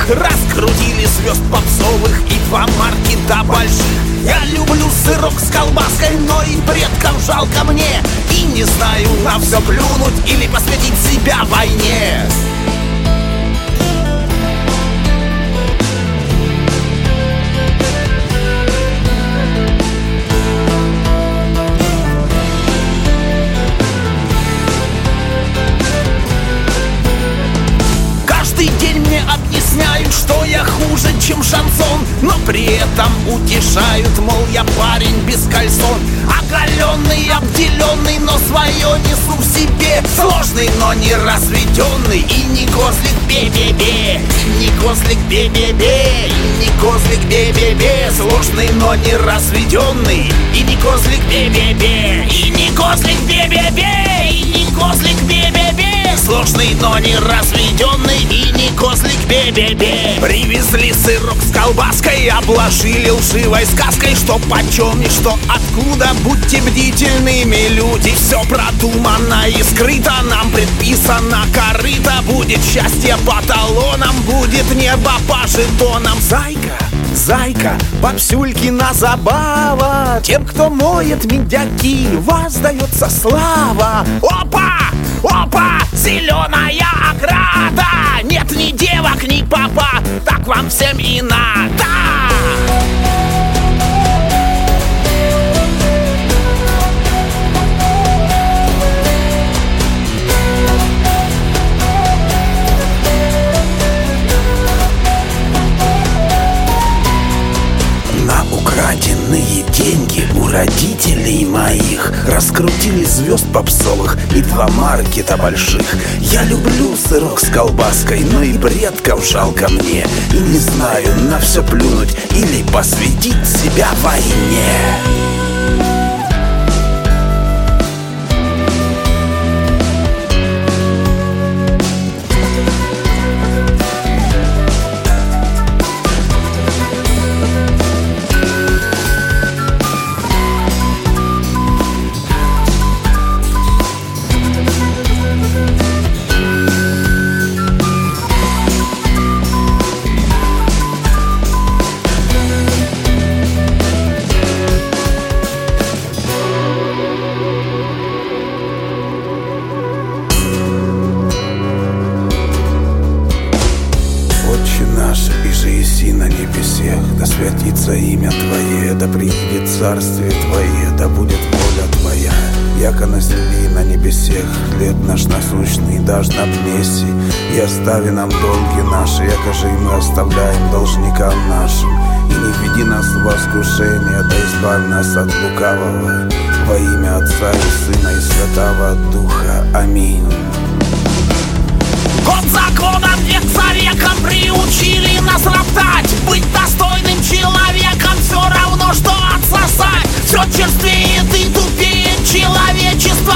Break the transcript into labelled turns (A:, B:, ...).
A: Раскрутили звезд попсовых и два маркета больших. Я люблю сырок с колбаской, но и предков жалко мне. И не знаю, на все плюнуть или посвятить себя войне. Каждый день мне объясняют, что я хуже, чем шансон, но при этом утешают, мол, я парень без кальсон. Оголенный, обделенный, но свое несу в себе. Сложный, но не разведенный, и не козлик бе-бе-бе. И не козлик бе-бе-бе. И не козлик бе-бе-бе. Сложный, но не разведенный, и не козлик бе-бе-бе. И не козлик бе-бе-бе. И не козлик бе-бе-бе. Сложный, но не разведенный, и не козлик бе-бе-бе. Привезли сырок с колбаской, обложили лживой сказкой. Что почем и что откуда, будьте бдительными, люди. Все продумано и скрыто, нам предписано корыто. Будет счастье по талонам, будет небо по жетонам. Зайка, зайка, попсюлькина забава. Тем, кто моет медяки, воздается слава. Опа! Опа! Зеленая ограда! Нет ни девок, ни папа, так вам всем и надо! Украденные деньги у родителей моих раскрутили звезд попсовых и два маркета больших. Я люблю сырок с колбаской, но и предков жалко мне. И не знаю, на все плюнуть или посвятить себя войне.
B: На небесех, да святится имя Твое, да приедет царствие Твое, да будет воля Твоя. Яко на земле и на небесех хлеб наш насущный дашь нам днеси, и остави нам долги наши, яко же и мы оставляем должникам нашим. И не введи нас в искушение, да избавь нас от лукавого, во имя Отца и Сына и Святого Духа. Аминь.
A: Год законом, век за веком приучили нас роптать. Быть достойным человеком все равно, что отсосать. Все черствеет и тупеет человечество.